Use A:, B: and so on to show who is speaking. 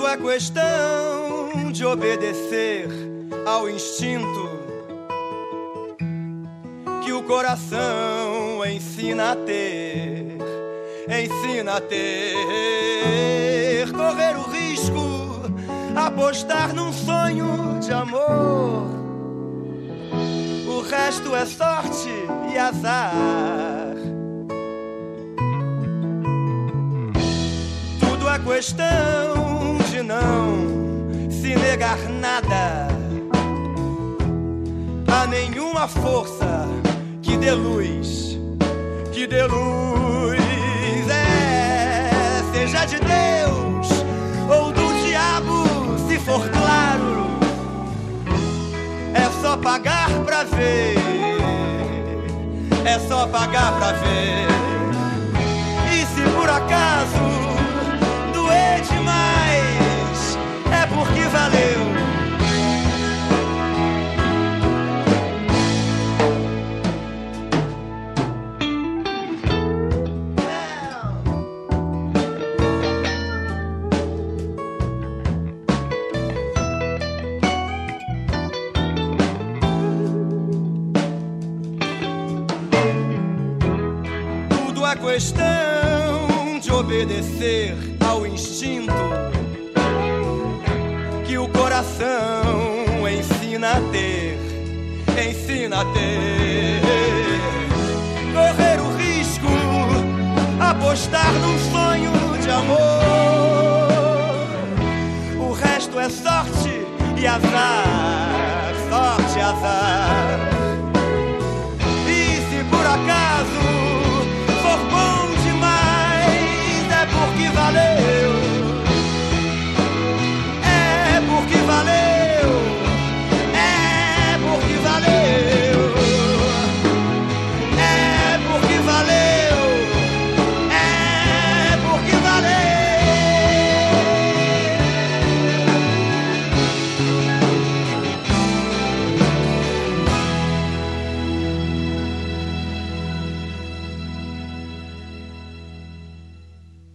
A: Tudo é questão de obedecer ao instinto que o coração ensina a ter. Ensina a ter, correr o risco, apostar num sonho de amor. O resto é sorte e azar. Tudo é questão de não se negar nada a nenhuma força que dê luz, que dê luz. Seja de Deus ou do diabo, se for claro, é só pagar pra ver, é só pagar pra ver. E se por acaso doer demais, é porque valeu. A questão de obedecer ao instinto que o coração ensina a ter, ensina a ter. Correr o risco, apostar num sonho de amor. O resto é sorte e azar, sorte e azar.